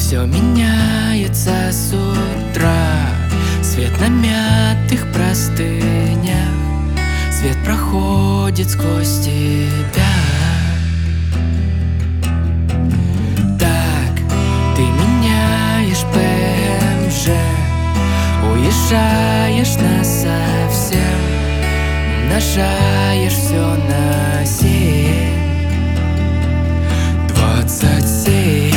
Все меняется с утра. Свет на мятых простынях, свет проходит сквозь тебя. Так, ты меняешь ПМЖ, уезжаешь насовсем, умножаешь все на 7, 27.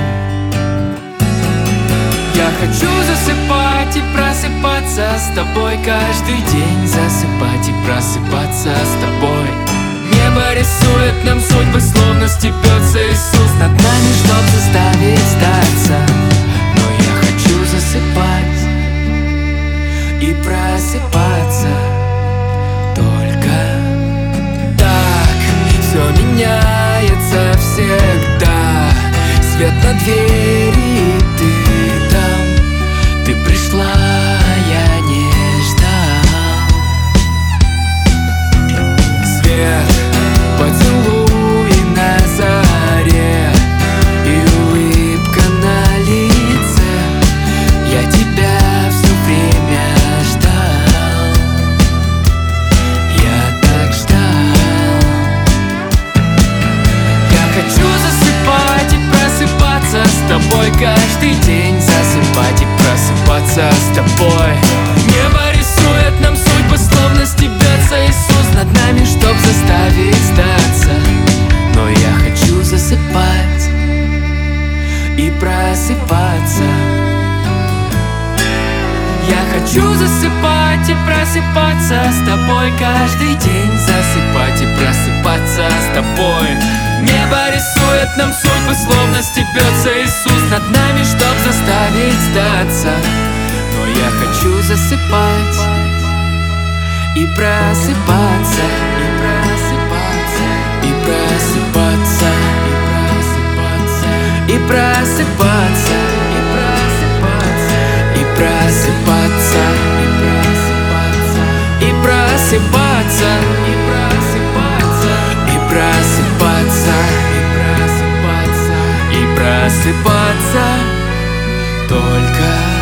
Я хочу засыпать и просыпаться с тобой каждый день, засыпать и просыпаться с тобой. Небо рисует нам судьбы, словно стебется Иисус над нами, чтоб заставить сдаться. Но я хочу засыпать и просыпаться только так. Все меняется всегда. Свет на двери, ты там, ты пришла, я не ждал. Свет, поцелуй на заре и улыбка на лице. Я тебя все время ждал, я так ждал. Я хочу засыпать и просыпаться с тобой каждый день, засыпать и просыпаться с тобой. Небо рисует нам судьбы, словно стебется Иисус над нами, чтоб заставить сдаться. Но я хочу засыпать и просыпаться. Я хочу засыпать и просыпаться с тобой каждый день, засыпать и просыпаться с тобой. Небо рисует нам судьбы, словно стебется Иисус над нами, чтоб заставить сдаться. Но я хочу засыпать и просыпаться, и просыпаться, и просыпаться, и просыпаться, и просыпаться, и просыпаться, и просыпаться, и просыпаться, и просыпаться только